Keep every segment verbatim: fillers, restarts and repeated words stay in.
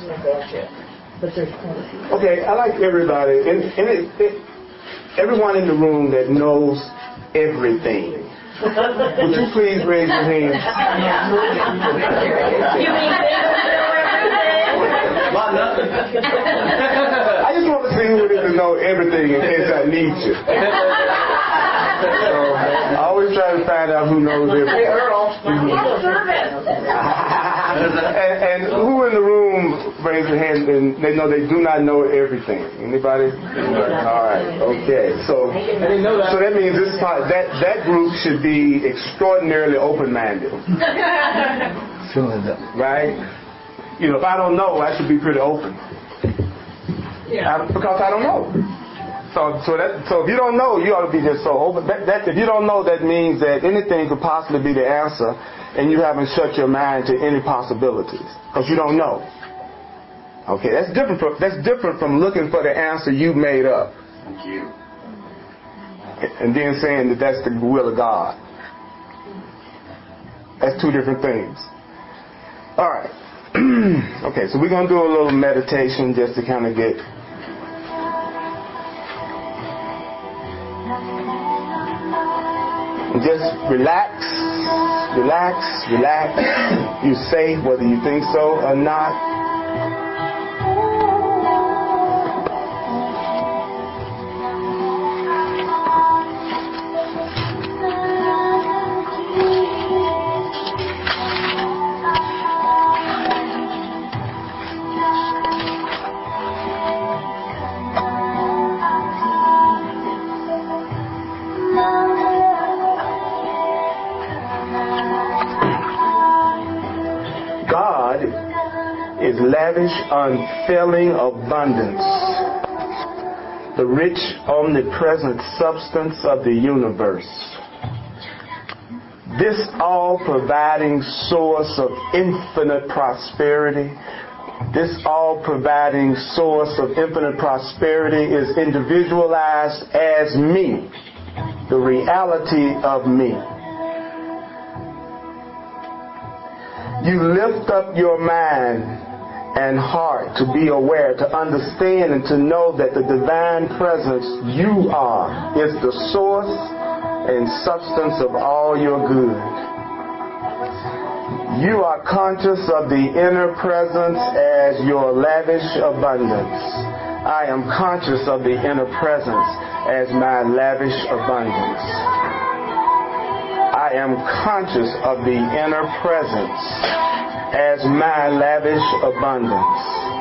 Okay, I like everybody, and, and it, it, everyone in the room that knows everything. Would you please raise your hand? I just want to see who it is to know everything in case I need you. So I always try to find out who knows everything. Hey, Earl. and, and who in the room raise their hand and they know they do not know everything? Anybody? All right. Okay. So, so that means this part, that that group should be extraordinarily open-minded. Right? You know, if I don't know, I should be pretty open. Yeah. I, because I don't know. So, so that, so if you don't know, you ought to be just so open. That, that, if you don't know, that means that anything could possibly be the answer, and you haven't shut your mind to any possibilities because you don't know. Okay, that's different. From, that's different from looking for the answer you made up. Thank you. And then saying that that's the will of God. That's two different things. All right. Okay, so we're gonna do a little meditation just to kind of get. Just relax, relax, relax. You're safe whether you think so or not. Is lavish, unfailing abundance, the rich, omnipresent substance of the universe. This all-providing source of infinite prosperity, this all-providing source of infinite prosperity is individualized as me, the reality of me. You lift up your mind and heart to be aware, to understand and to know that the divine presence you are is the source and substance of all your good. You are conscious of the inner presence as your lavish abundance. I am conscious of the inner presence as my lavish abundance. I am conscious of the inner presence as my lavish abundance.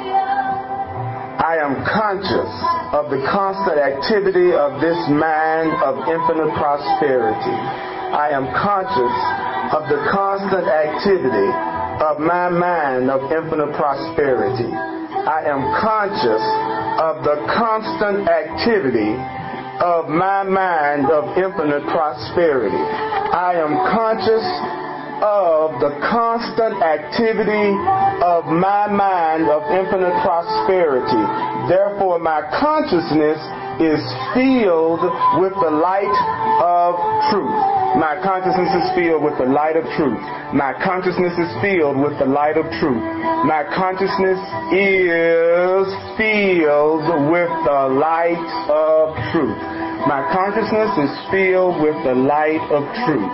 I am conscious of the constant activity of this mind of infinite prosperity. I am conscious of the constant activity of my mind of infinite prosperity. I am conscious of the constant activity of my mind of infinite prosperity. I am conscious of the constant activity of my mind of infinite prosperity. Therefore, my consciousness is filled with the light of truth. My consciousness is filled with the light of truth. My consciousness is filled with the light of truth. My consciousness is filled with the light of truth. My consciousness is filled with the light of truth.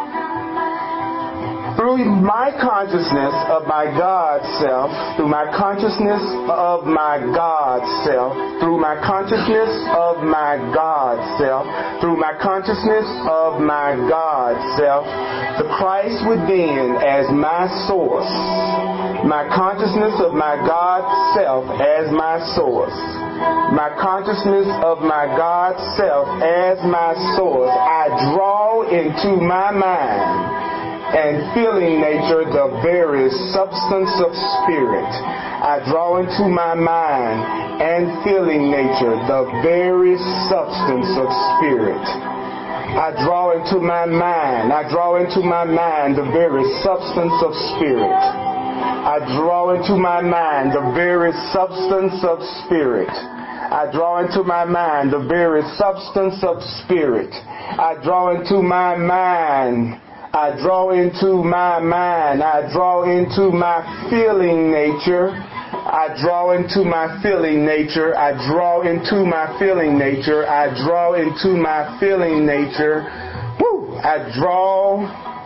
Through my consciousness of my God self, through my consciousness of my God self, through my consciousness of my God self, through my consciousness of my God self, the Christ within as my source, my consciousness of my God self as my source, my consciousness of my God self as my source, I draw into my mind and feeling nature the very substance of spirit. I draw into my mind and feeling nature the very substance of spirit. I draw into my mind, I draw into my mind the very substance of spirit. I draw into my mind the very substance of spirit. I draw into my mind the very substance of spirit. I draw into my mind I draw into my mind, I draw into my feeling nature, I draw into my feeling nature. I draw into my feeling nature. I draw into my feeling nature. Woo! I draw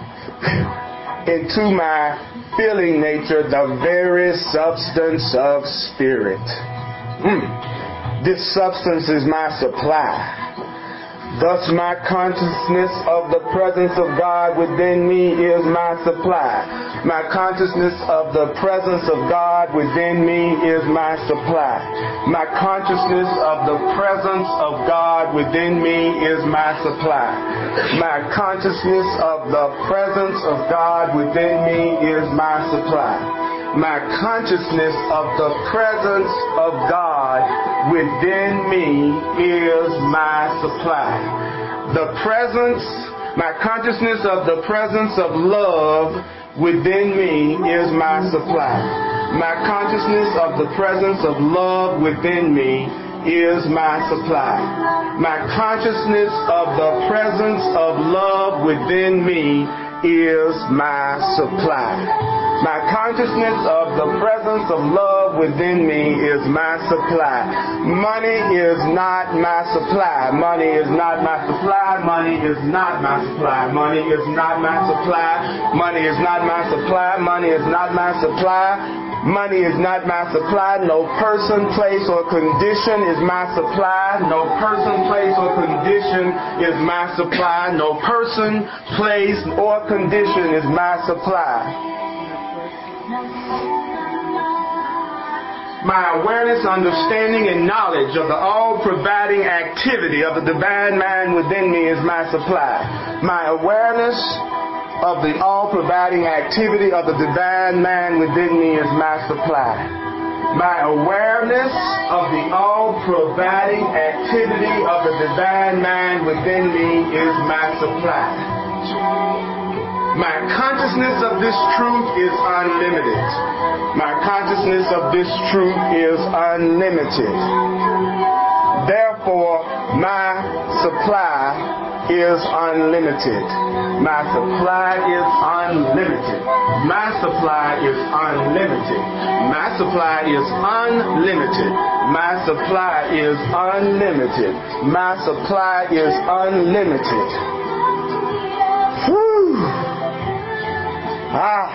into my feeling nature the very substance of spirit. Mm. This substance is my supply. Thus my consciousness of the presence of God within me is my supply. My consciousness of the presence of God within me is my supply. My consciousness of the presence of God within me is my supply. My consciousness of the presence of God within me is my supply. My consciousness of the presence of God within me is my supply. The presence, my consciousness of the presence of love within me is my supply. My consciousness of the presence of love within me is my supply. My consciousness of the presence of love within me is my supply. My consciousness of the presence of love within me is my supply. Money is not my supply. Money is not my supply. Money is not my supply. Money is not my supply. Money is not my supply. Money is not my supply. Money is not my supply. No person, place, or condition is my supply. No person, place, or condition is my supply. No person, place, or condition is my supply. My awareness, understanding, and knowledge of the all-providing activity of the divine mind within me is my supply. My awareness of the all-providing activity of the divine mind within me is my supply. My awareness of the all-providing activity of the divine mind within me is my supply. My consciousness of this truth is unlimited. My consciousness of this truth is unlimited. Therefore, my supply is unlimited. My supply is unlimited. My supply is unlimited. My supply is unlimited. My supply is unlimited. My supply is unlimited. Whew. Ah.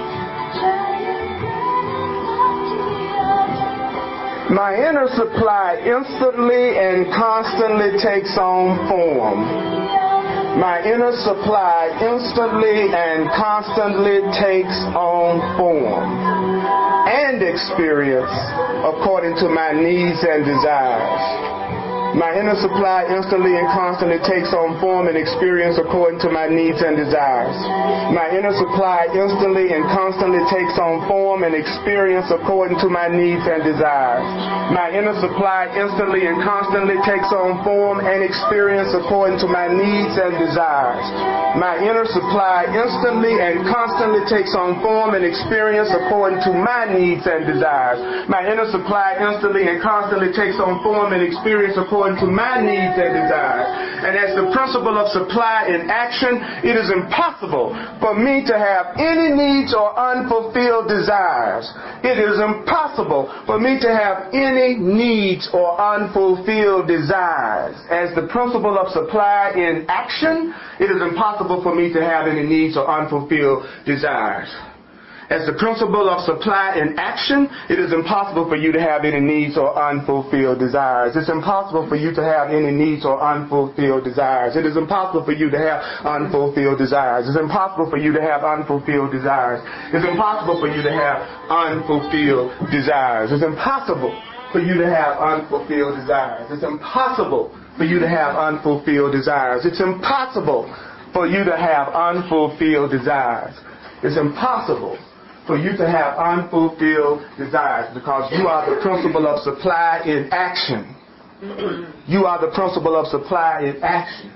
My inner supply instantly and constantly takes on form. My inner supply instantly and constantly takes on form and experience according to my needs and desires. My inner supply instantly and constantly takes on form and experience according to my needs and desires. My inner supply instantly and constantly takes on form and experience according to my needs and desires. My inner supply instantly and constantly takes on form and experience according to my needs and desires. My inner supply instantly and constantly takes on form and experience according to my needs and desires. My inner supply instantly and constantly takes on form and experience according to my needs and desires. And as the principle of supply in action, it is impossible for me to have any needs or unfulfilled desires. It is impossible for me to have any needs or unfulfilled desires. As the principle of supply in action, it is impossible for me to have any needs or unfulfilled desires. As the principle of supply in action, it is impossible for you to have any needs or unfulfilled desires. It's impossible for you to have any needs or unfulfilled desires. It is impossible for you to have unfulfilled desires. It's impossible for you to have unfulfilled desires. It's impossible for you to have unfulfilled desires. It's impossible for you to have unfulfilled desires. It's impossible for you to have unfulfilled desires. It's impossible for you to have unfulfilled desires. It's impossible for you to have unfulfilled desires because you are the principle of supply in action. You are the principle of supply in action.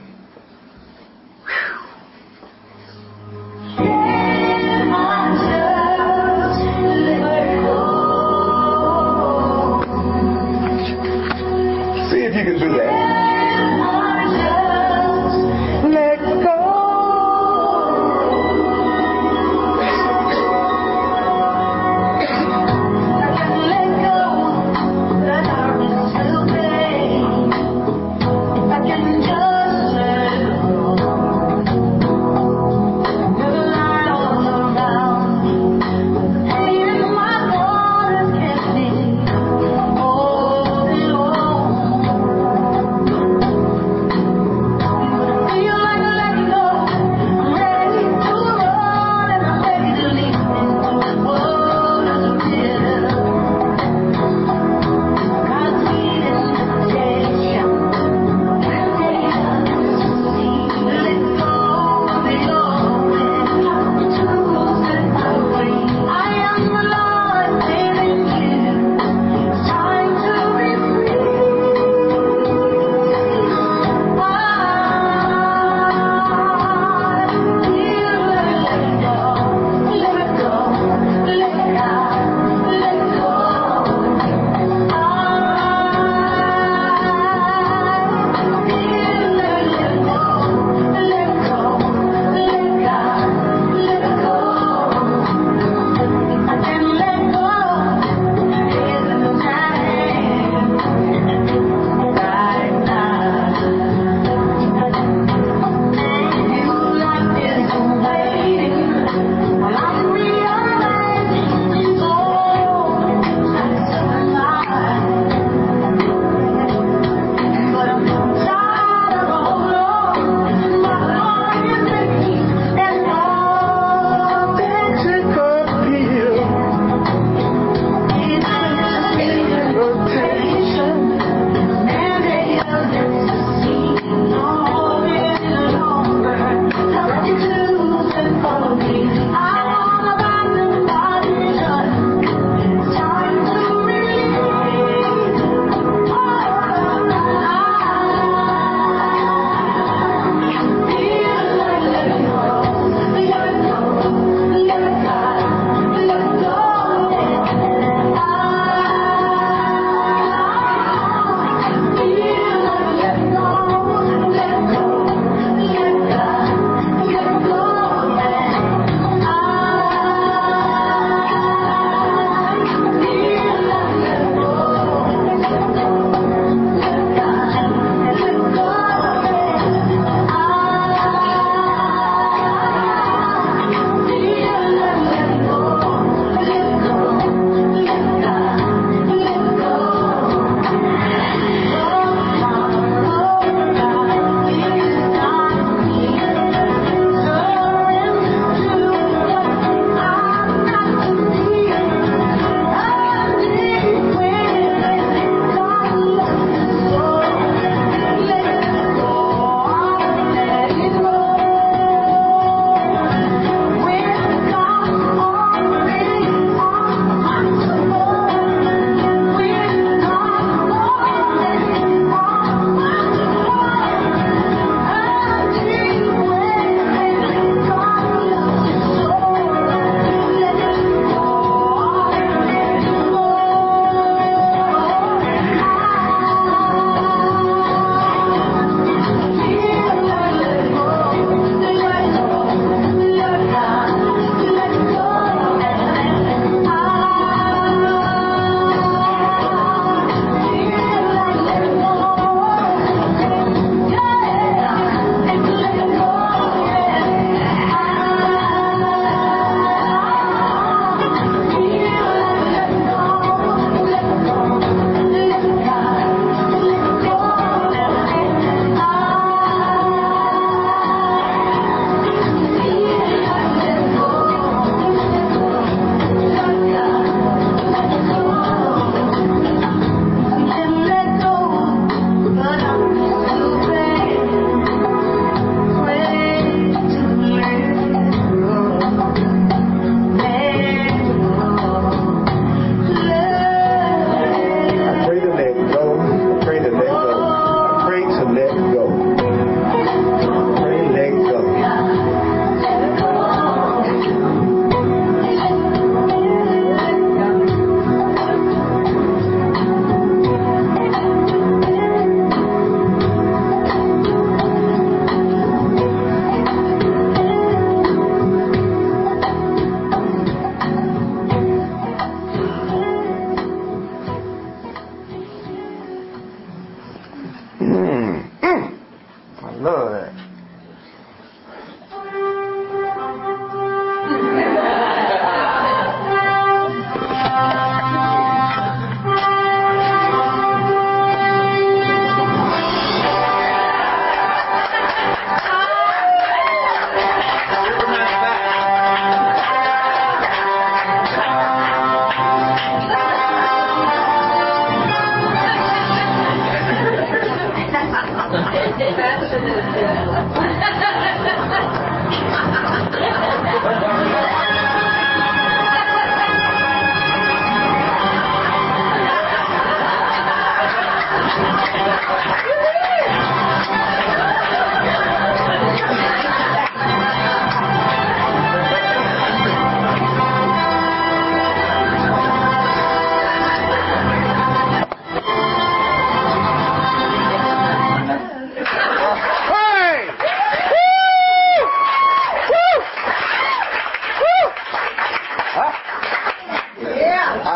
See if you can do that. Let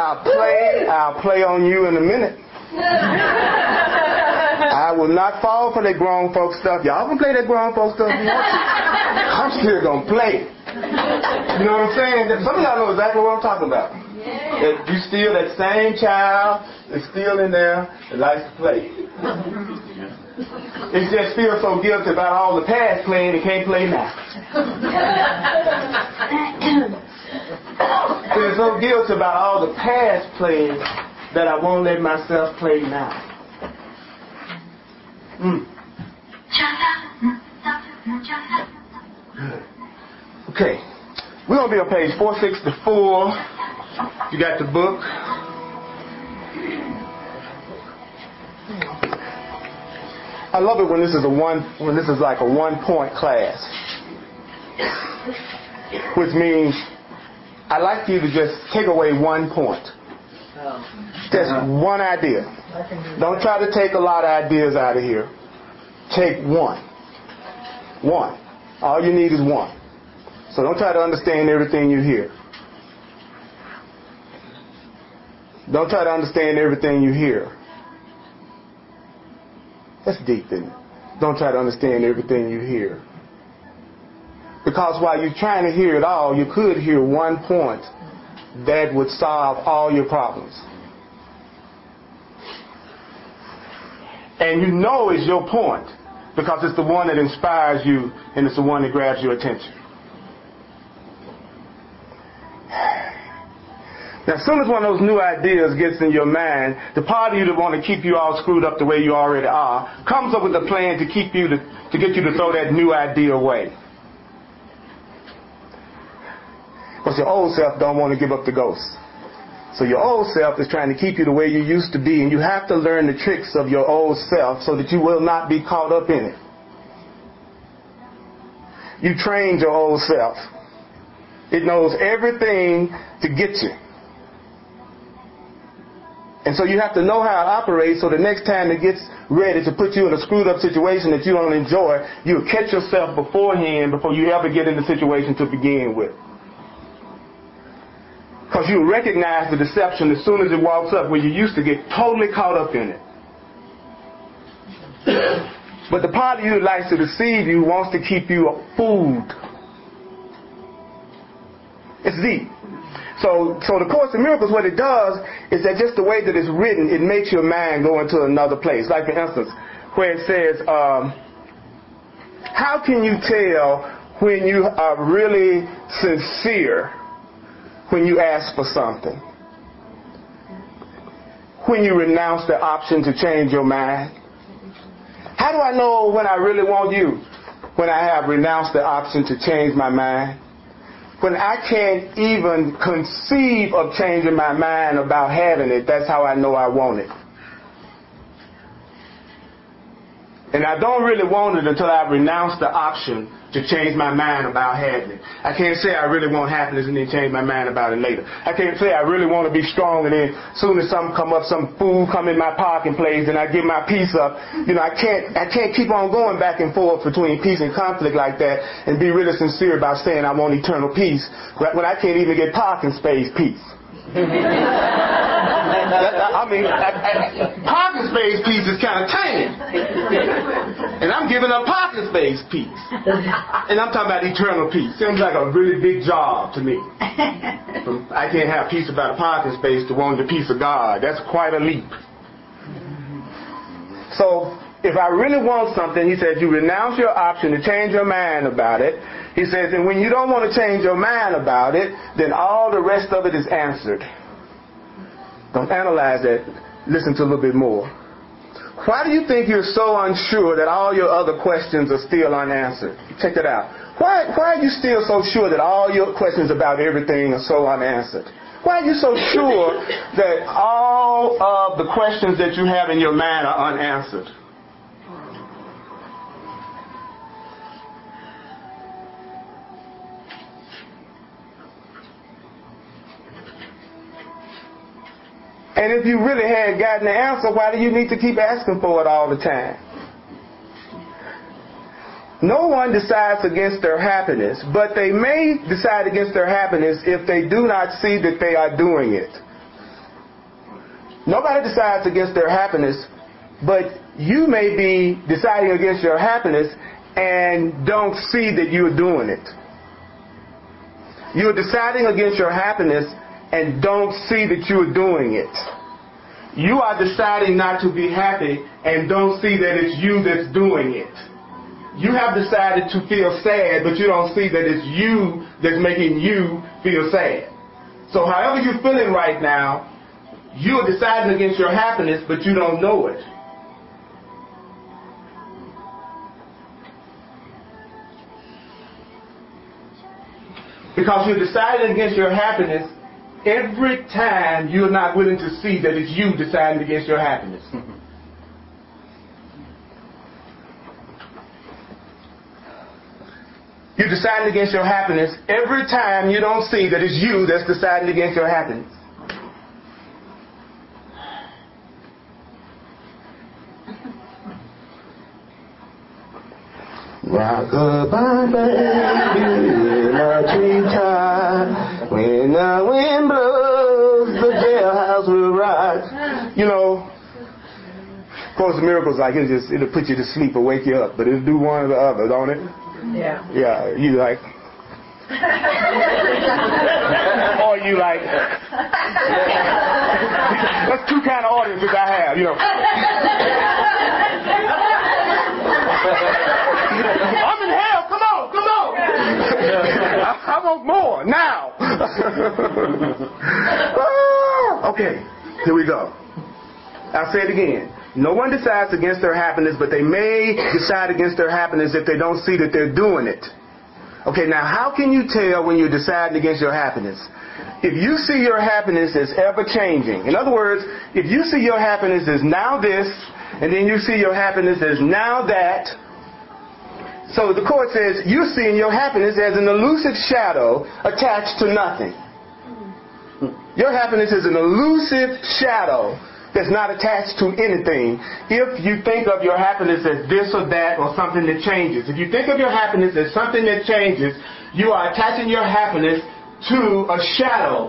I'll play, I'll play on you in a minute. I will not fall for that grown folk stuff. Y'all can play that grown folk stuff if you want to. I'm still going to play. You know what I'm saying? Some of y'all know exactly what I'm talking about. If you still that same child is still in there that likes to play. It just feels so guilty about all the past playing and can't play now. Feels so guilty about all the past playing that I won't let myself play now. Mm. Okay. We're going to be on page four sixty-four. You got the book. I love it when this is a one when this is like a one point class. Which means I like you to just take away one point. Just one idea. Don't try to take a lot of ideas out of here. Take one. One. All you need is one. So don't try to understand everything you hear. Don't try to understand everything you hear. That's deep, isn't it? Don't try to understand everything you hear. Because while you're trying to hear it all, you could hear one point that would solve all your problems. And you know it's your point because it's the one that inspires you and it's the one that grabs your attention. Now, as soon as one of those new ideas gets in your mind, the part of you that want to keep you all screwed up the way you already are comes up with a plan to keep you to, to get you to throw that new idea away. Because your old self don't want to give up the ghost. So your old self is trying to keep you the way you used to be, and you have to learn the tricks of your old self so that you will not be caught up in it. You trained your old self. It knows everything to get you. And so you have to know how it operates so the next time it gets ready to put you in a screwed up situation that you don't enjoy, you'll catch yourself beforehand before you ever get in the situation to begin with. Because you recognize the deception as soon as it walks up where you used to get totally caught up in it. But the part of you that likes to deceive you wants to keep you fooled. It's deep. So, so the Course in Miracles, what it does is that just the way that it's written, it makes your mind go into another place. Like, for instance, where it says, um, how can you tell when you are really sincere when you ask for something? When you renounce the option to change your mind? How do I know when I really want you? When I have renounced the option to change my mind? When I can't even conceive of changing my mind about having it, that's how I know I want it. And I don't really want it until I've renounced the option to change my mind about having it. I can't say I really want happiness and then change my mind about it later. I can't say I really want to be strong and then as soon as something come up, some fool come in my parking place and I give my peace up. You know, I can't I can't keep on going back and forth between peace and conflict like that and be really sincere about saying I want eternal peace when I can't even get parking space peace. I mean, I, I, parking space peace is kind of tame. And I'm giving up parking space peace. And I'm talking about eternal peace. Seems like a really big job to me. From, I can't have peace about a parking space to wanting the peace of God. That's quite a leap. So, if I really want something, he says, you renounce your option to change your mind about it. He says, and when you don't want to change your mind about it, then all the rest of it is answered. Don't analyze that. Listen to a little bit more. Why do you think you're so unsure that all your other questions are still unanswered? Check that out. Why, why are you still so sure that all your questions about everything are so unanswered? Why are you so sure that all of the questions that you have in your mind are unanswered? And if you really had gotten the answer, why do you need to keep asking for it all the time? No one decides against their happiness, but they may decide against their happiness if they do not see that they are doing it. Nobody decides against their happiness, but you may be deciding against your happiness and don't see that you're doing it. You're deciding against your happiness and don't see that you're doing it. You are deciding not to be happy and don't see that it's you that's doing it. You have decided to feel sad, but you don't see that it's you that's making you feel sad. So however you're feeling right now, you're deciding against your happiness, but you don't know it. Because you're deciding against your happiness every time you're not willing to see that it's you deciding against your happiness. You're deciding against your happiness every time you don't see that it's you that's deciding against your happiness. Rock-a-bye, baby, in a treetop. When the wind blows, the jailhouse will rock. You know, Course of Miracles, like it just it'll put you to sleep or wake you up, but it'll do one or the other, don't it? Yeah. Yeah, you like. Or you like. That's two kind of audiences I have, you know. I'm in hell. Come on, come on. I, I want more now. Okay, here we go. I'll say it again. No one decides against their happiness, but they may decide against their happiness if they don't see that they're doing it. Okay, now how can you tell when you're deciding against your happiness? If you see your happiness as ever changing, in other words, if you see your happiness as now this, and then you see your happiness as now that, so the court says you're seeing your happiness as an elusive shadow attached to nothing. Your happiness is an elusive shadow that's not attached to anything. If you think of your happiness as this or that or something that changes, if you think of your happiness as something that changes, you are attaching your happiness to a shadow.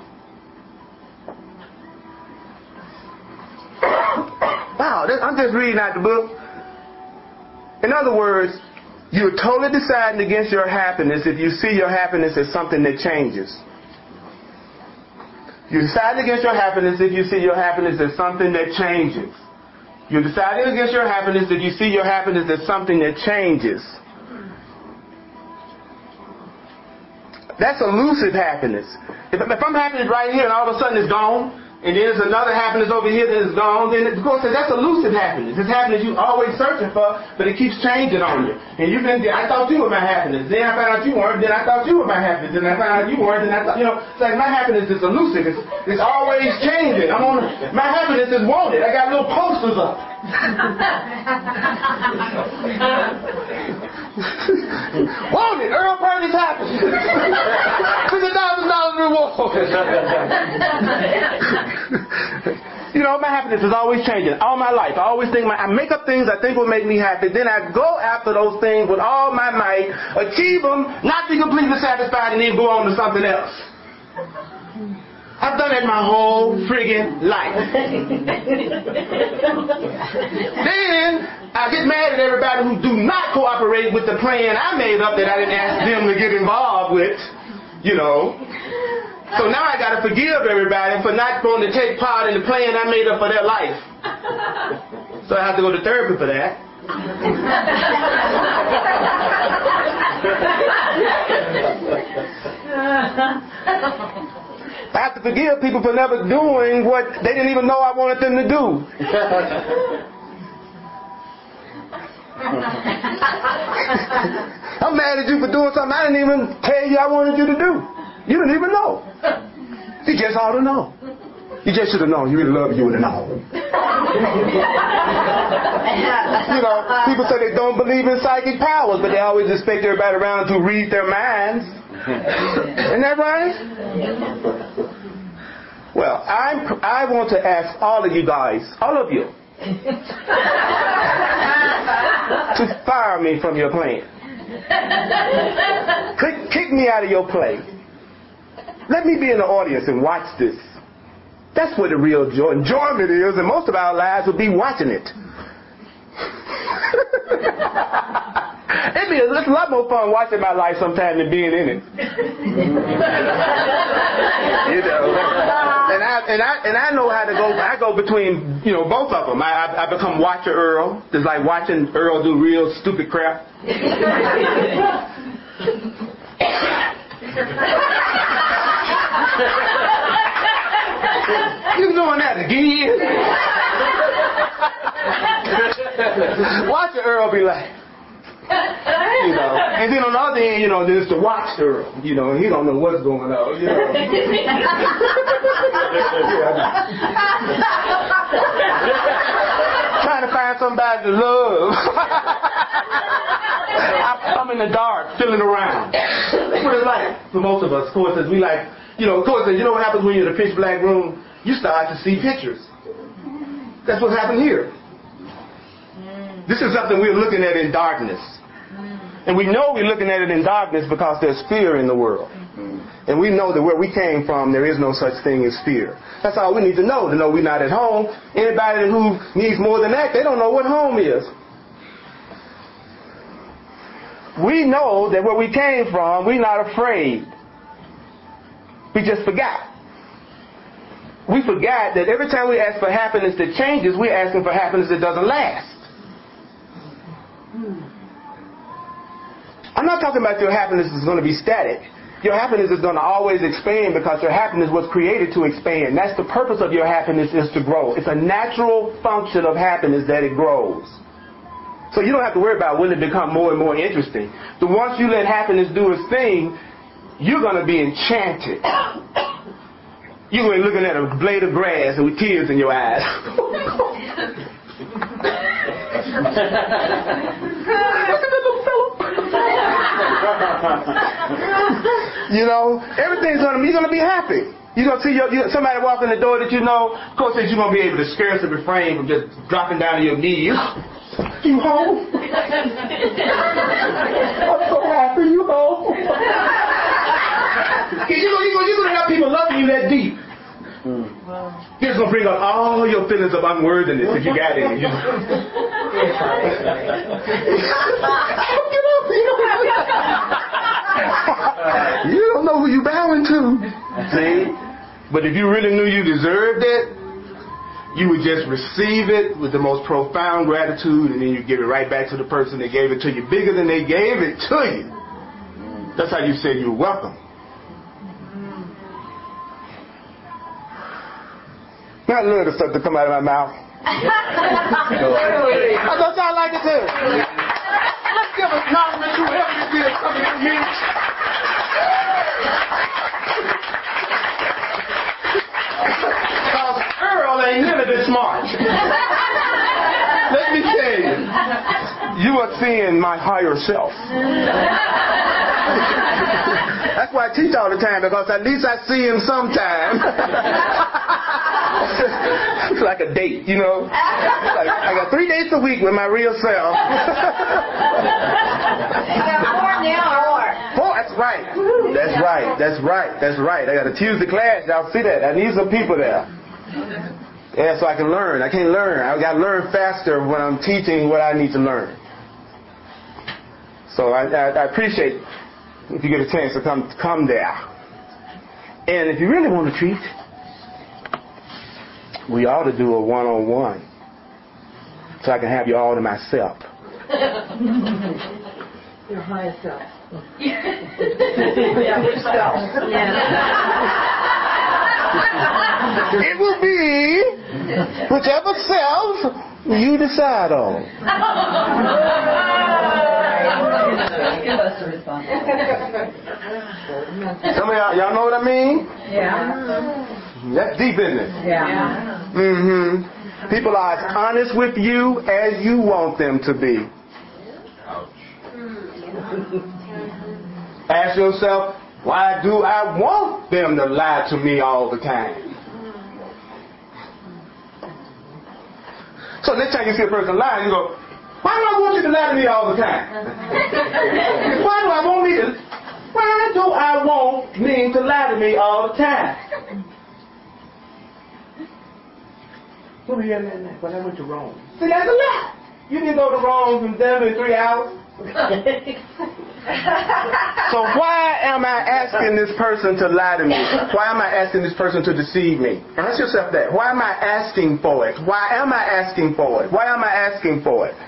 Wow, I'm just reading out the book. In other words, you're totally deciding against your happiness if you see your happiness as something that changes. You decide against your happiness if you see your happiness as something that changes. You're deciding against your happiness if you see your happiness as something that changes. That's elusive happiness. If, if I'm happy right here and all of a sudden it's gone, and then there's another happiness over here that is gone, then of course that's elusive happiness. It's happiness you're always searching for, but it keeps changing on you. And you've been, I thought you were my happiness. Then I found out you weren't. Then I thought you were my happiness. Then I found out you weren't. Then I thought, you know, it's like my happiness is elusive. It's, it's always changing. I'm on, my happiness is wanted. I got little posters up. Wanted, Earl Purdy's happiness. fifty thousand dollars reward. You know, my happiness is always changing. All my life. I always think, my, I make up things I think will make me happy. Then I go after those things with all my might, achieve them, not be completely satisfied, and then go on to something else. I've done it my whole friggin' life. Then I get mad at everybody who do not cooperate with the plan I made up that I didn't ask them to get involved with, you know. So now I got to forgive everybody for not going to take part in the plan I made up for their life. So I have to go to therapy for that. I have to forgive people for never doing what they didn't even know I wanted them to do. I'm mad at you for doing something I didn't even tell you I wanted you to do. You didn't even know. You just ought to know. You just should have known. You really love you would have known. You know, people say they don't believe in psychic powers, but they always expect everybody around to read their minds. Isn't that right? Well, I'm, I want to ask all of you guys, all of you, to fire me from your plan. Kick, kick me out of your play. Let me be in the audience and watch this. That's what the real joy, enjoyment is, and most of our lives will be watching it. It'd be a, it's a lot more fun watching my life sometimes than being in it. You know, and I and I and I know how to go. I go between, you know, both of them. I I, I become Watcher Earl. It's like watching Earl do real stupid crap. You doing that again? Watcher Earl be like. You know, and then on the other end, you know, there's the watch Earl. You know, he don't know what's going on. You know. Trying to find somebody to love. I'm in the dark, feeling around. That's what it's like for most of us. Of course, as we like, you know, of course, you know what happens when you're in a pitch black room? You start to see pictures. That's what happened here. This is something we're looking at in darkness. And we know we're looking at it in darkness because there's fear in the world. And we know that where we came from, there is no such thing as fear. That's all we need to know, to know we're not at home. Anybody who needs more than that, they don't know what home is. We know that where we came from, we're not afraid. We just forgot. We forgot that every time we ask for happiness that changes, we're asking for happiness that doesn't last. I'm not talking about your happiness is going to be static. Your happiness is going to always expand because your happiness was created to expand. That's the purpose of your happiness, is to grow. It's a natural function of happiness that it grows. So you don't have to worry about will it become more and more interesting. The once you let happiness do its thing, you're going to be enchanted. You're going to be looking at a blade of grass and with tears in your eyes. You know, everything's gonna be, you're gonna be happy. You're gonna see your, you, somebody walk in the door that you know. Of course, you're gonna be able to scarcely refrain from just dropping down to your knees. You home? I'm so happy you home. You're gonna, you're gonna have people loving you that deep. It's going to bring up all your feelings of unworthiness if you got any. You You don't know who you're bowing to. See? But if you really knew you deserved it, you would just receive it with the most profound gratitude, and then you give it right back to the person that gave it to you, bigger than they gave it to you. That's how you say you're welcome. I love the stuff to come out of my mouth. That's how I like it too. Let's give acknowledgement to whoever this is coming from me. Because Earl ain't never been smart. Let me tell you, you are seeing my higher self. That's why I teach all the time, because at least I see him sometime. It's like a date, you know. Like, I got three dates a week with my real self. You got four now or what? Four, that's right. That's right. That's right. That's right. I got a Tuesday class. Y'all see that? I need some people there. Yeah, so I can learn. I can't learn. I got to learn faster when I'm teaching what I need to learn. So I, I, I appreciate if you get a chance to come come there. And if you really want to treat, we ought to do a one-on-one so I can have you all to myself. Your higher self. Yeah, which self? It will be whichever self you decide on. Some of y'all, y'all know what I mean? Yeah. That's deep, isn't it? Yeah. Mm-hmm. People are as honest with you as you want them to be. Ask yourself, why do I want them to lie to me all the time? So next time you see a person lying, you go, why do I want you to lie to me all the time? Why do I want me to, why do I want me to lie to me all the time? Who here in that? When I went to Rome. See, that's a lie. You can go to Rome from Denver in three hours. So why am I asking this person to lie to me? Why am I asking this person to deceive me? Ask yourself that. Why am I asking for it? Why am I asking for it? Why am I asking for it?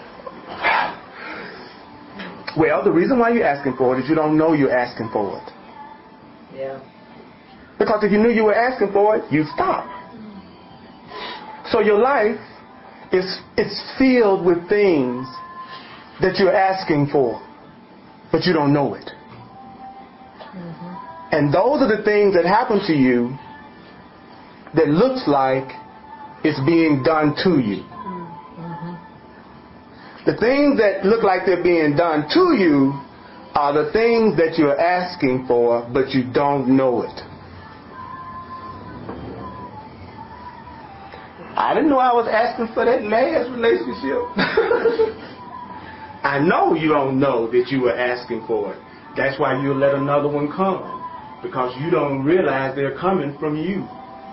Well, the reason why you're asking for it is you don't know you're asking for it. Yeah. Because if you knew you were asking for it, you'd stop. So your life is it's filled with things that you're asking for, but you don't know it. Mm-hmm. And those are the things that happen to you that looks like it's being done to you. Mm-hmm. The things that look like they're being done to you are the things that you're asking for, but you don't know it. I didn't know I was asking for that last relationship. I know you don't know that you were asking for it. That's why you let another one come. Because you don't realize they're coming from you.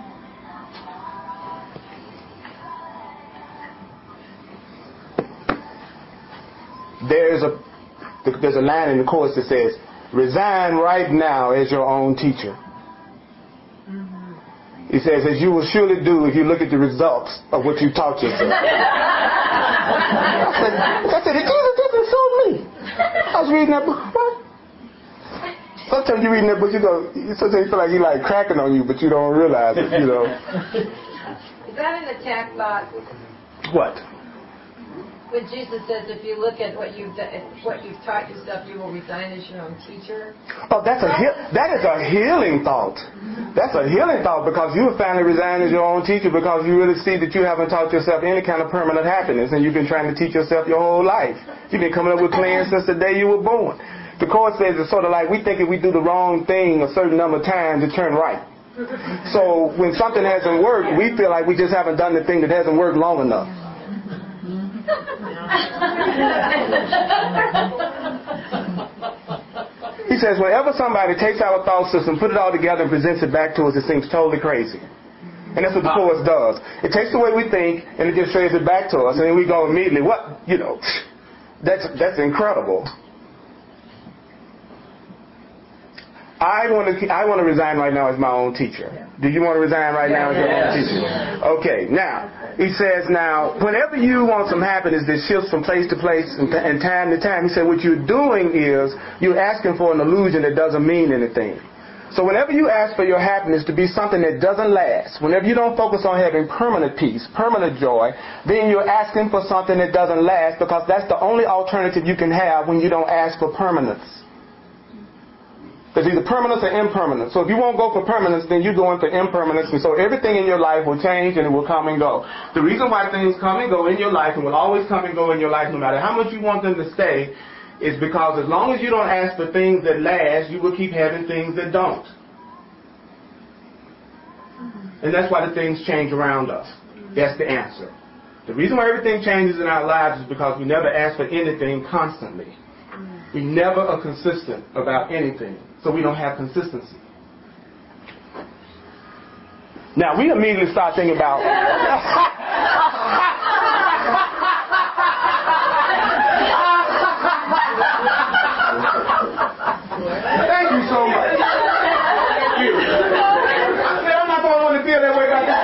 There's a there's a line in the course that says, resign right now as your own teacher. He says, as you will surely do if you look at the results of what you taught yourself. I said, I said, Jesus didn't show me. I was reading that book. What? Sometimes you're reading that book, you know, sometimes you feel like he's like cracking on you, but you don't realize it, you know. Is that an attack thought? What? When Jesus says, if you look at what you've done, what you've taught yourself, you will resign as your own teacher. Oh, that's a he- that is a healing thought. That's a healing thought because you will finally resign as your own teacher because you really see that you haven't taught yourself any kind of permanent happiness, and you've been trying to teach yourself your whole life. You've been coming up with plans since the day you were born. The Course says it's sort of like we think if we do the wrong thing a certain number of times, it turn right. So when something hasn't worked, we feel like we just haven't done the thing that hasn't worked long enough. He says, whenever somebody takes our thought system, put it all together and presents it back to us, it seems totally crazy. And that's what the Course does. It takes the way we think and it just shows it back to us, and then we go immediately, what, you know, that's that's incredible. I want to I want to resign right now as my own teacher. Do you want to resign right now as your own teacher? Okay, now, he says now, whenever you want some happiness that shifts from place to place and, and time to time, he said what you're doing is you're asking for an illusion that doesn't mean anything. So whenever you ask for your happiness to be something that doesn't last, whenever you don't focus on having permanent peace, permanent joy, then you're asking for something that doesn't last because that's the only alternative you can have when you don't ask for permanence. There's either permanence or impermanence. So if you won't go for permanence, then you go in for impermanence. And so everything in your life will change and it will come and go. The reason why things come and go in your life and will always come and go in your life no matter how much you want them to stay is because as long as you don't ask for things that last, you will keep having things that don't. And that's why the things change around us. That's the answer. The reason why everything changes in our lives is because we never ask for anything constantly. We never are consistent about anything. So we don't have consistency. Now we immediately start thinking about thank you so much. Thank you. I said I'm not going to want to feel that way about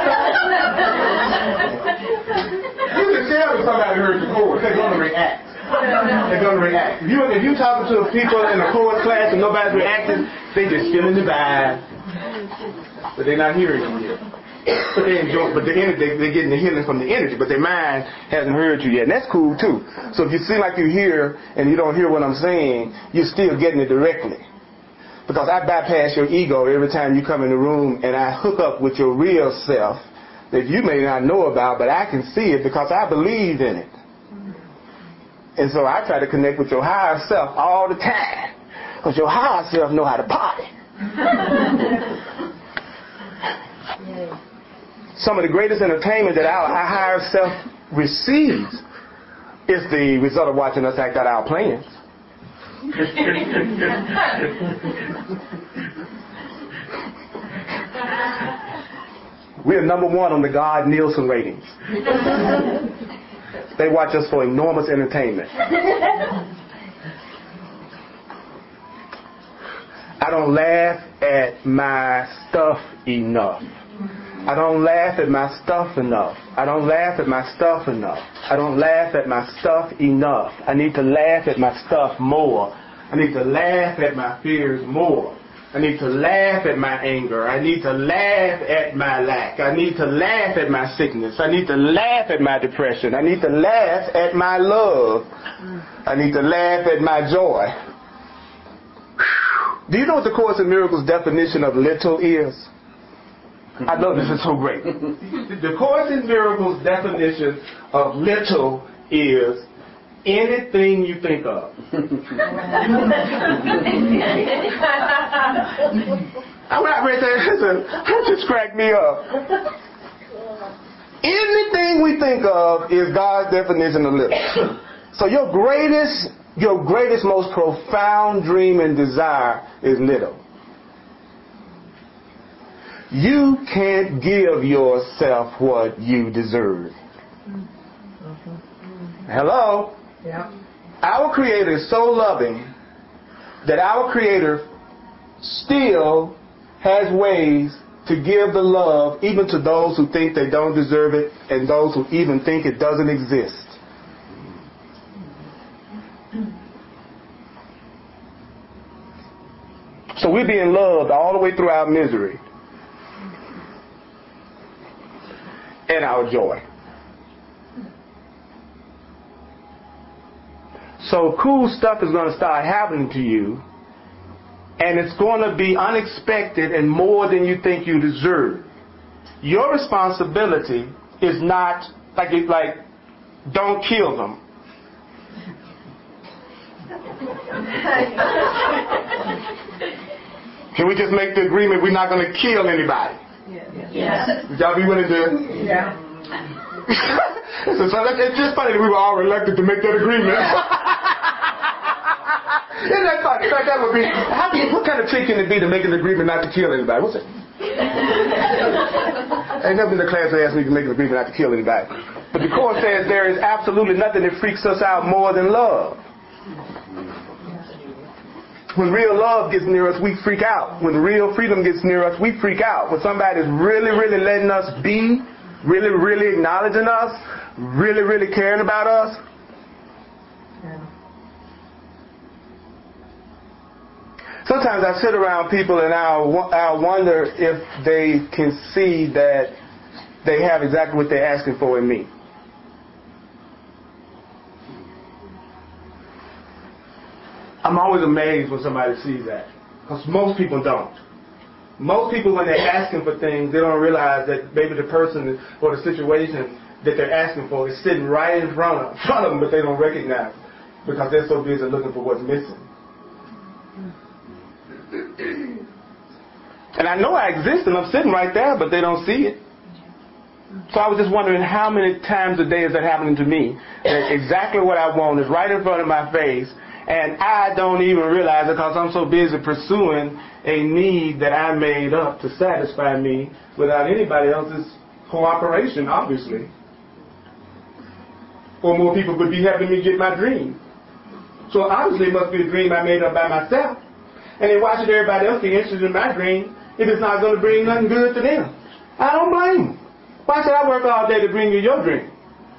this stuff. You can tell if somebody heard the Course, they're going to react. They're going to react. If, you, if you're talking to people in a Course class and nobody's reacting, they just feeling the vibe. But they're not hearing it yet. But they enjoy, but the energy, they're getting the healing from the energy, but their mind hasn't heard you yet. And that's cool too. So if you seem like you hear and you don't hear what I'm saying, you're still getting it directly. Because I bypass your ego every time you come in the room and I hook up with your real self that you may not know about, but I can see it because I believe in it. And so I try to connect with your higher self all the time. Because your higher self know how to party. Some of the greatest entertainment that our, our higher self receives is the result of watching us act out our plans. We're number one on the God Nielsen ratings. They watch us for enormous entertainment. I don't laugh at my stuff enough. I don't laugh at my stuff enough. I don't laugh at my stuff enough. I don't laugh at my stuff enough. I need to laugh at my stuff more. I need to laugh at my fears more. I need to laugh at my anger. I need to laugh at my lack. I need to laugh at my sickness. I need to laugh at my depression. I need to laugh at my love. I need to laugh at my joy. Do you know what the Course in Miracles definition of little is? I know this is so great. The Course in Miracles definition of little is anything you think of. I went out right there and said, that just cracked me up. Anything we think of is God's definition of little. So your greatest, your greatest, most profound dream and desire is little. You can't give yourself what you deserve. Hello? Yeah. Our Creator is so loving that our Creator still has ways to give the love even to those who think they don't deserve it and those who even think it doesn't exist. So we're being loved all the way through our misery and our joy. So cool stuff is going to start happening to you, and it's going to be unexpected and more than you think you deserve. Your responsibility is not like like don't kill them. Can we just make the agreement we're not going to kill anybody? Yeah. Yes. Would y'all be willing to? Yeah. so, so it's just funny that we were all reluctant to make that agreement. Isn't that funny? In fact, that would be, how do you, what kind of trick can it be to make an agreement not to kill anybody? What's it? Ain't never been in the class that asked me to make an agreement not to kill anybody. But the Course says there is absolutely nothing that freaks us out more than love. When real love gets near us, we freak out. When real freedom gets near us, we freak out. When somebody's really, really letting us be, really, really acknowledging us, really, really caring about us. Yeah. Sometimes I sit around people and I'll, I'll wonder if they can see that they have exactly what they're asking for in me. I'm always amazed when somebody sees that, because most people don't. Most people, when they're asking for things, they don't realize that maybe the person or the situation that they're asking for is sitting right in front of, front of them, but they don't recognize it because they're so busy looking for what's missing. And I know I exist and I'm sitting right there, but they don't see it. So I was just wondering how many times a day is that happening to me, that exactly what I want is right in front of my face, and I don't even realize it because I'm so busy pursuing a need that I made up to satisfy me without anybody else's cooperation, obviously. Or more people would be helping me get my dream. So obviously it must be a dream I made up by myself. And then why should everybody else be interested in my dream if it's not going to bring nothing good to them? I don't blame them. Why should I work all day to bring you your dream?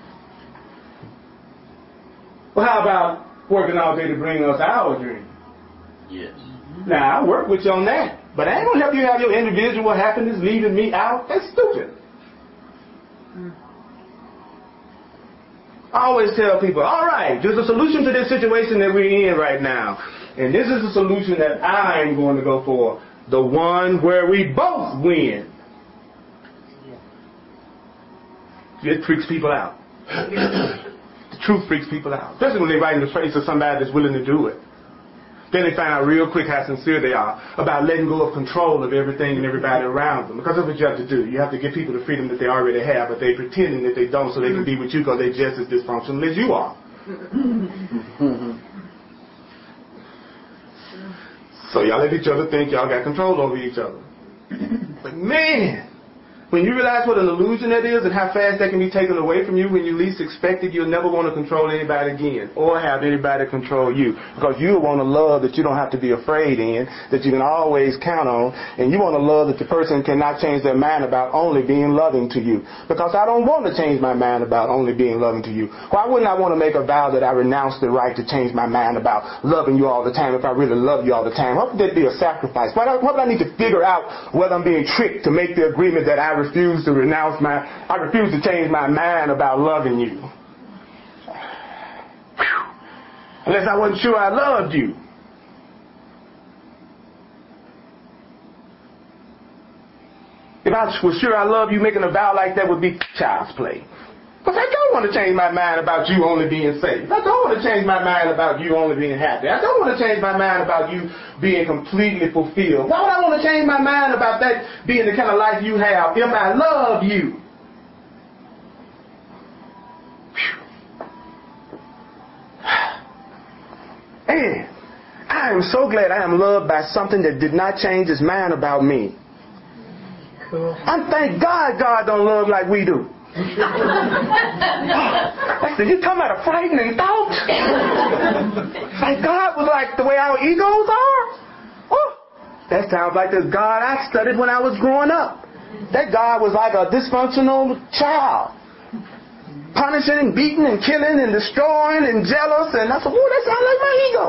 Well, how about working all day to bring us our dream? Yes. Now, I work with you on that. But I ain't going to help you have your individual happiness leaving me out. That's stupid. Mm. I always tell people, all right, there's a solution to this situation that we're in right now. And this is the solution that I'm going to go for. The one where we both win. It freaks people out. The truth freaks people out. Especially when they right in the face of somebody that's willing to do it. Then they find out real quick how sincere they are about letting go of control of everything and everybody around them. Because that's what you have to do. You have to give people the freedom that they already have, but they're pretending that they don't so they can be with you because they're just as dysfunctional as you are. So y'all let each other think y'all got control over each other. But man, When you realize what an illusion that is and how fast that can be taken away from you when you least expect it, you'll never want to control anybody again or have anybody control you. Because you'll want a love that you don't have to be afraid in, that you can always count on, and you want a love that the person cannot change their mind about only being loving to you. Because I don't want to change my mind about only being loving to you. Why wouldn't I want to make a vow that I renounce the right to change my mind about loving you all the time if I really love you all the time? Why would that be a sacrifice? Why, why would I need to figure out whether I'm being tricked to make the agreement that I refuse to renounce my, I refuse to change my mind about loving you. Unless I wasn't sure I loved you. If I was sure I love you, making a vow like that would be child's play. Because I don't want to change my mind about you only being safe. I don't want to change my mind about you only being happy. I don't want to change my mind about you being completely fulfilled. Why would I want to change my mind about that being the kind of life you have if I love you? And I am so glad I am loved by something that did not change his mind about me. Cool. I thank God God don't love like we do. Oh, you talking about a frightening thought? Like God was like the way our egos are? Oh, that sounds like the God I studied when I was growing up. That God was like a dysfunctional child. Punishing and beating and killing and destroying and jealous. And I said, oh, that sounds like my ego.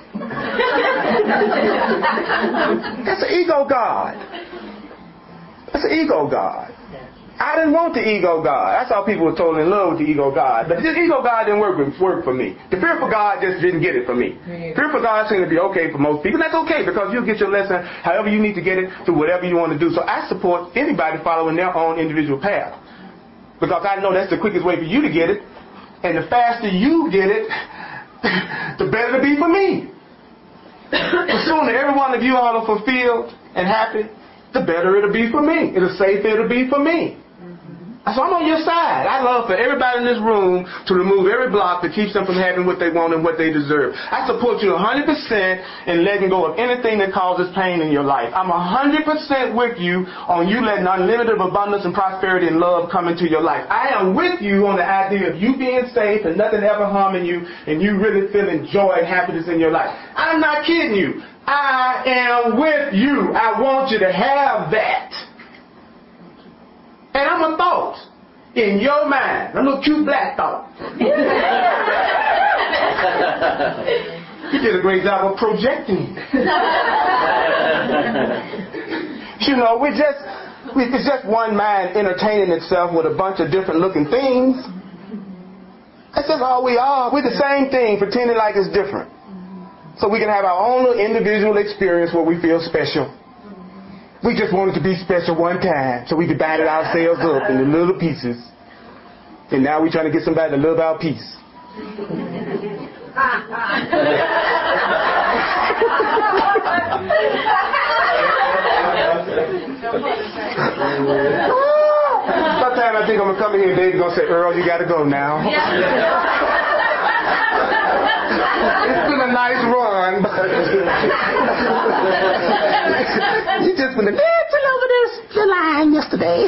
That's an ego God. That's an ego God. I didn't want the ego God. That's how people were totally in love with the ego God. But this ego God didn't work, work for me. The fearful God just didn't get it for me. Mm-hmm. Fearful God seemed to be okay for most people. And that's okay because you'll get your lesson however you need to get it through whatever you want to do. So I support anybody following their own individual path. Because I know that's the quickest way for you to get it. And the faster you get it, the better it'll be for me. The sooner every one of you all are fulfilled and happy, the better it'll be for me. The safer it'll be for me. So I'm on your side. I love for everybody in this room to remove every block that keeps them from having what they want and what they deserve. I support you one hundred percent in letting go of anything that causes pain in your life. I'm one hundred percent with you on you letting unlimited abundance and prosperity and love come into your life. I am with you on the idea of you being safe and nothing ever harming you and you really feeling joy and happiness in your life. I'm not kidding you. I am with you. I want you to have that. And I'm a thought in your mind. A little cute black thought. You did a great job of projecting. You know, we just, we, it's just one mind entertaining itself with a bunch of different looking things. That's just all we are. We're the same thing, pretending like it's different. So we can have our own little individual experience where we feel special. We just wanted to be special one time, so we divided ourselves up into little pieces. And now we're trying to get somebody to love our piece. Sometimes I think I'm going to come in here and David's going to say, Earl, you got to go now. It's been a nice run. You just been a little over this the line yesterday.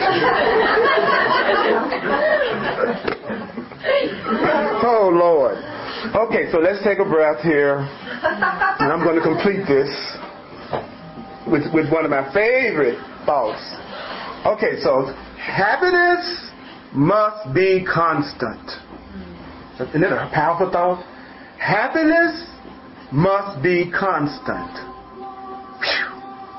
Oh, Lord. Okay, so let's take a breath here. And I'm going to complete this with, with one of my favorite thoughts. Okay, so happiness must be constant. Isn't that a powerful thought? Happiness must be constant. Whew.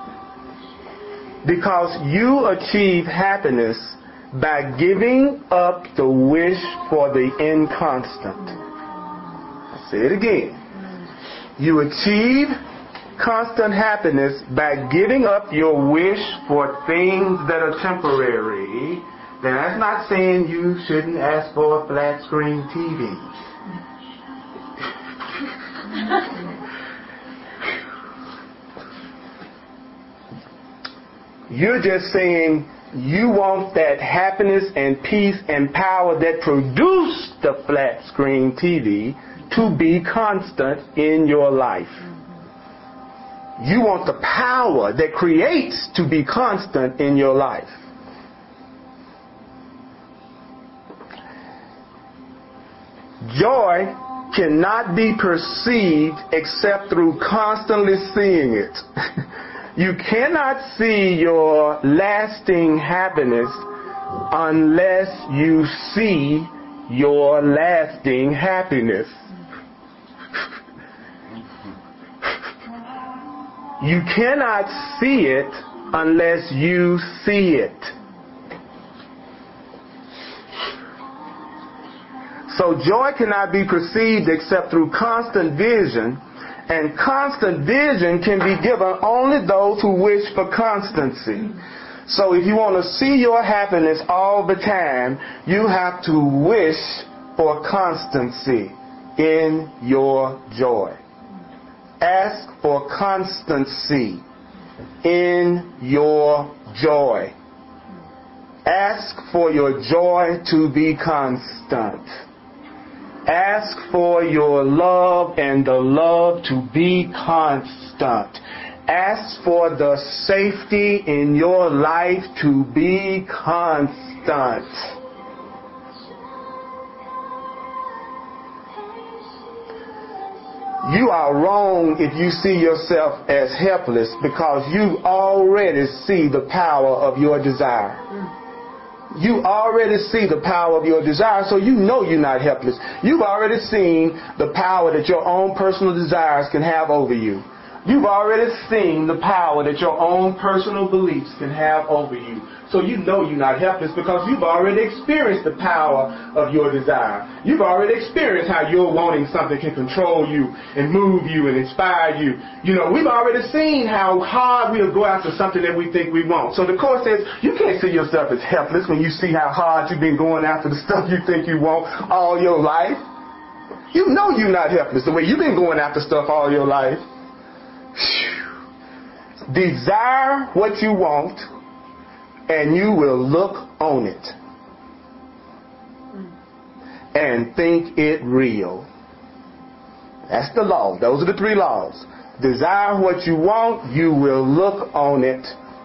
Because you achieve happiness by giving up the wish for the inconstant. I'll say it again. You achieve constant happiness by giving up your wish for things that are temporary. Now, that's not saying you shouldn't ask for a flat screen T V. You're just saying you want that happiness and peace and power that produced the flat screen T V to be constant in your life. You want the power that creates to be constant in your life. Joy cannot be perceived except through constantly seeing it. You cannot see your lasting happiness unless you see your lasting happiness. You cannot see it unless you see it. So joy cannot be perceived except through constant vision, and constant vision can be given only those who wish for constancy. So if you want to see your happiness all the time, you have to wish for constancy in your joy. Ask for constancy in your joy. Ask for your joy to be constant. Ask for your love and the love to be constant. Ask for the safety in your life to be constant. You are wrong if you see yourself as helpless, because you already see the power of your desire. You already see the power of your desire, so you know you're not helpless. You've already seen the power that your own personal desires can have over you. You've already seen the power that your own personal beliefs can have over you. So you know you're not helpless, because you've already experienced the power of your desire. You've already experienced how your wanting something can control you and move you and inspire you. You know, we've already seen how hard we'll go after something that we think we want. So the Course says you can't see yourself as helpless when you see how hard you've been going after the stuff you think you want all your life. You know you're not helpless the way you've been going after stuff all your life. Desire what you want, and you will look on it and think it real. That's the law. Those are the three laws. Desire what you want, you will look on it.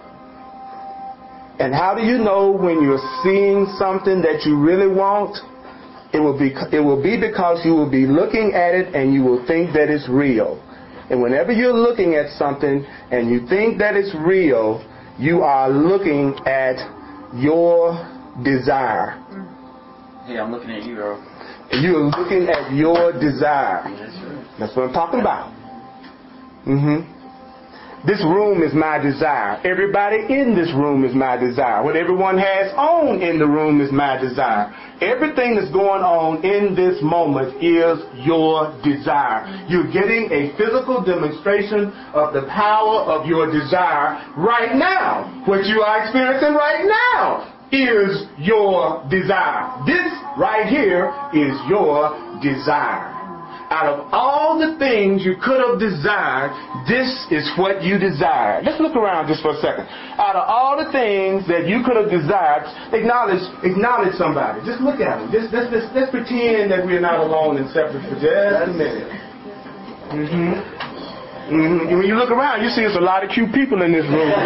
And how do you know when you're seeing something that you really want? It will be, it will be because you will be looking at it and you will think that it's real. And whenever you're looking at something and you think that it's real, you are looking at your desire. Hey, I'm looking at you, Earl. You're looking at your desire. That's what I'm talking about. Mm-hmm. This room is my desire. Everybody in this room is my desire. What everyone has on in the room is my desire. Everything that's going on in this moment is your desire. You're getting a physical demonstration of the power of your desire right now. What you are experiencing right now is your desire. This right here is your desire. Out of all the things you could have desired, this is what you desired. Let's look around just for a second. Out of all the things that you could have desired, acknowledge acknowledge somebody. Just look at them. Just, let's, let's, let's pretend that we're not alone and separate for just a minute. Mm-hmm. Mm-hmm. When you look around, you see there's a lot of cute people in this room.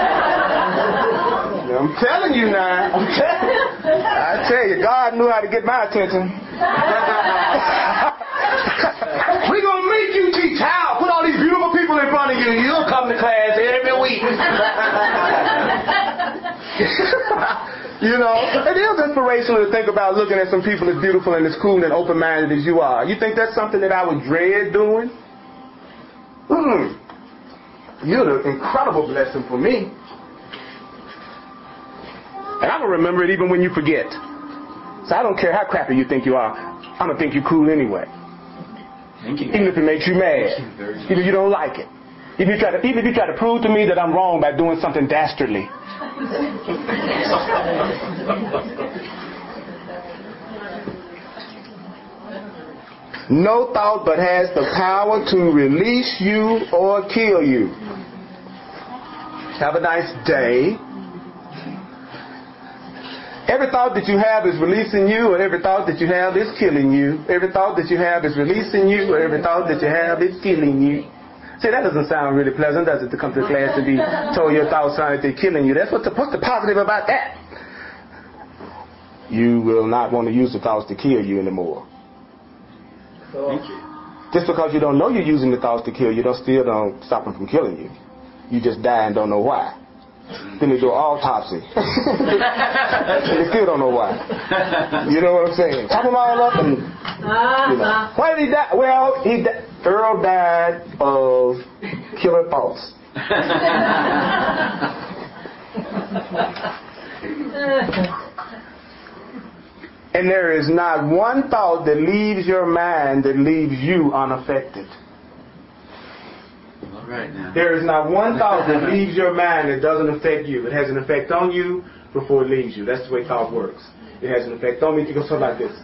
I'm telling you now. I'm telling you. I tell you, God knew how to get my attention. We're going to make you teach how. Put all these beautiful people in front of you. You'll come to class every week. You know, it is inspirational to think about looking at some people as beautiful and as cool and open-minded as you are. You think that's something that I would dread doing? Mm. You're an incredible blessing for me. And I'm going to remember it even when you forget. So I don't care how crappy you think you are. I'm going to think you're cool anyway. Thank you. Even if it makes you mad. Even if you don't like it. Even if you try to, even if you try to prove to me that I'm wrong by doing something dastardly. No thought but has the power to release you or kill you. Have a nice day. Every thought that you have is releasing you, or every thought that you have is killing you. Every thought that you have is releasing you, or every thought that you have is killing you. See, that doesn't sound really pleasant, does it, to come to class and be told your thoughts sound like they're killing you? That's what's the, what's the positive about that? You will not want to use the thoughts to kill you anymore. Thank you. Just because you don't know you're using the thoughts to kill you, don't still don't stop them from killing you. You just die and don't know why. Then they do an autopsy. They still don't know why. You know what I'm saying? Chop them all up and, you know. Why did he die? Well, he di- Earl died of killer thoughts. And there is not one thought that leaves your mind that leaves you unaffected. All right now. There is not one thought that leaves your mind that doesn't affect you. It has an effect on you before it leaves you. That's the way thought works. It has an effect on me. It goes something like this.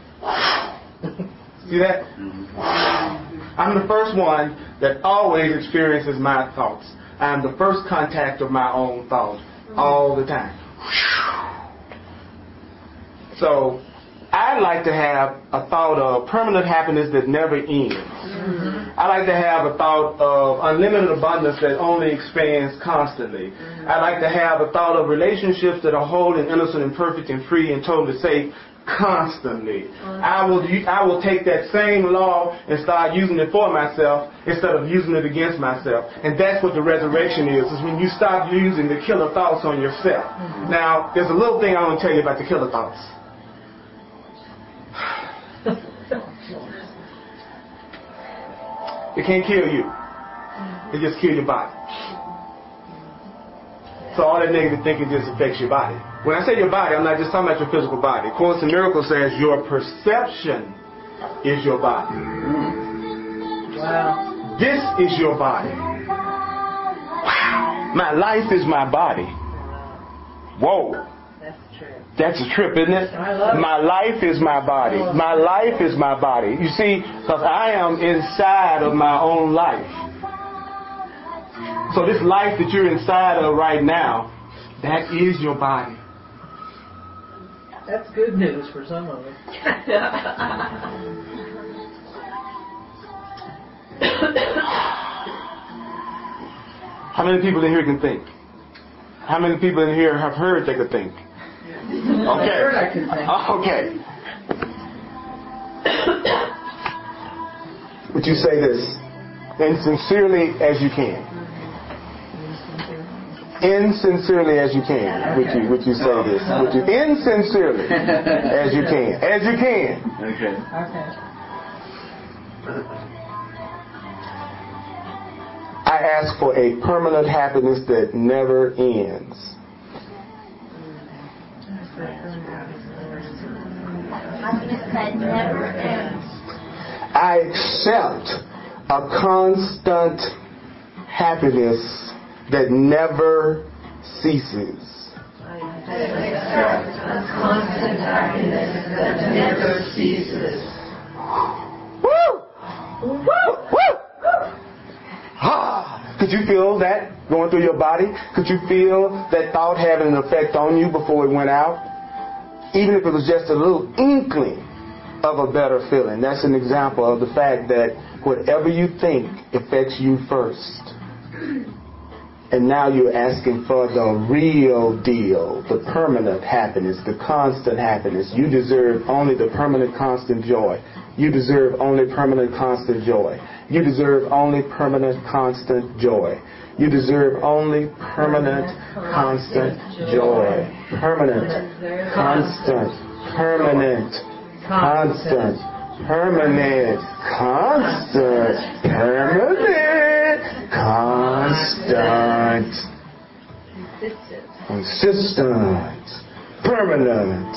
See that? I'm the first one that always experiences my thoughts. I'm the first contact of my own thoughts all the time. So I like to have a thought of permanent happiness that never ends. Mm-hmm. I like to have a thought of unlimited abundance that only expands constantly. Mm-hmm. I like to have a thought of relationships that are whole and innocent and perfect and free and totally safe constantly. Mm-hmm. I will I will take that same law and start using it for myself instead of using it against myself. And that's what the resurrection is, is when you stop using the killer thoughts on yourself. Mm-hmm. Now, there's a little thing I want to tell you about the killer thoughts. It can't kill you. It just kills your body. So all that negative thinking just affects your body. When I say your body, I'm not just talking about your physical body. Course in Miracles says your perception is your body. Wow. This is your body. Wow. My life is my body. Whoa. That's a trip, isn't it? My life is my body. My life is my body. You see, because I am inside of my own life. So this life that you're inside of right now, that is your body. That's good news for some of us. How many people in here can think? How many people in here have heard they could think? Okay. Okay. Would you say this? Insincerely as you can. Insincerely as you can. Would you would you say this? Would you insincerely as you can. As you can. Okay. Okay. I ask for a permanent happiness that never ends. Happiness that never ends. I accept a constant happiness that never ceases. I accept a constant happiness that never ceases. Woo! Woo! Woo! Ah! Could you feel that going through your body? Could you feel that thought having an effect on you before it went out? Even if it was just a little inkling of a better feeling. That's an example of the fact that whatever you think affects you first. And now you're asking for the real deal, the permanent happiness, the constant happiness. You deserve only the permanent constant joy. You deserve only permanent constant joy. You deserve only permanent constant joy. You deserve only permanent constant joy. Permanent, constant, permanent, constant, permanent, constant, permanent, constant, consistent, permanent,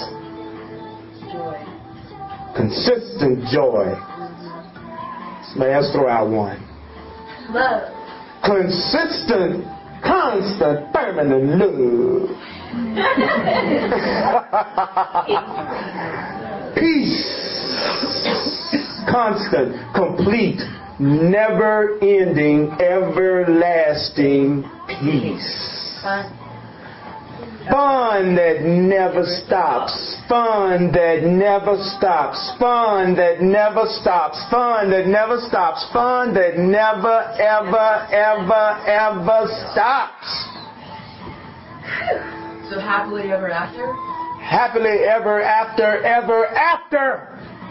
consistent joy. Somebody else throw out one. Love. Consistent, constant, permanent love. Peace. Constant, complete, never-ending, everlasting peace. Fun that never stops. Fun that never stops. Fun that never stops. Fun that never stops. Fun that never, ever, ever, ever stops. So happily ever after? Happily ever after, ever after.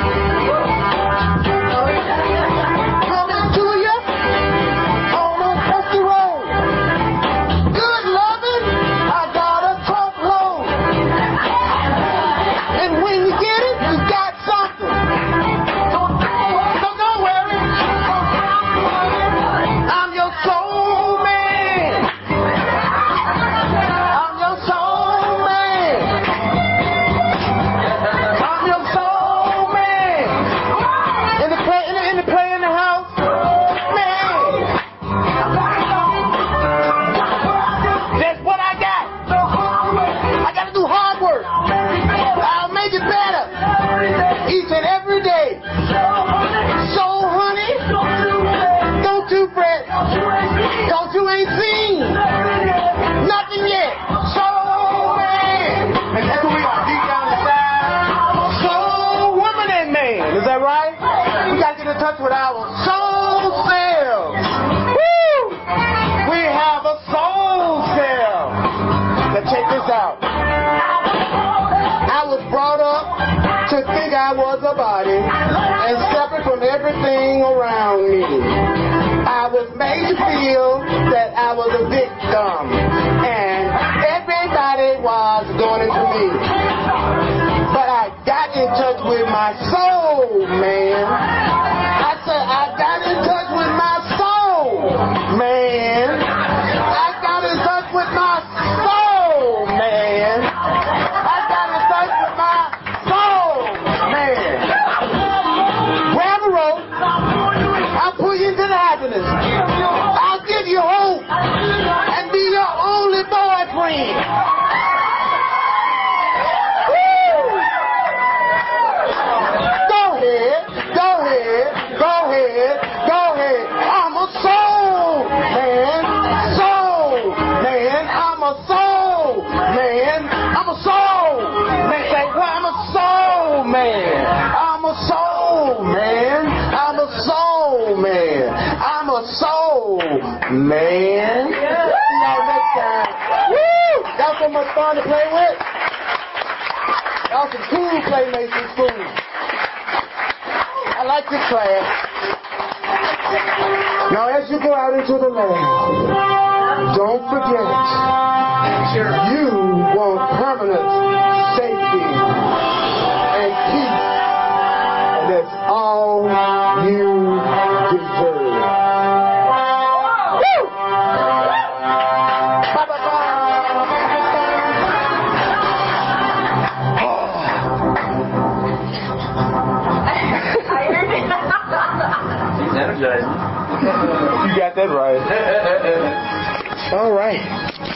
Each and every day. So, honey, don't you fret. Don't you ain't seen nothing yet. So, man. And that's what we are deep down inside. Soul, woman, and man. Is that right? We got to get in touch with our soul selves. Woo! We have a soul self. Now check this out. I was brought up to think I was a body and separate from everything around me. I was made to feel that I was a victim and everybody was doing it to me. But I got in touch with my soul, man. I said I got in touch with my soul, man. I got in touch with my soul, man. I got in touch with my soul, man. Grab a rope. I'll pull you into the happiness. I'll give you hope and be your only boyfriend. Woo! Go ahead, go ahead, go ahead, go ahead. I'm a soul man, soul man. I'm a soul man. I'm a soul man. Say what? I'm a soul man. I'm a soul man. I'm a soul man. I'm a soul man. See y'all next time. Woo! Y'all so much fun to play with. Y'all some cool playmates in school. I like this class. Now as you go out into the land, don't forget, you want permanent safety and peace. And that's all you deserve. Woo! Bye-bye-bye. He's energized. You got that right. All right.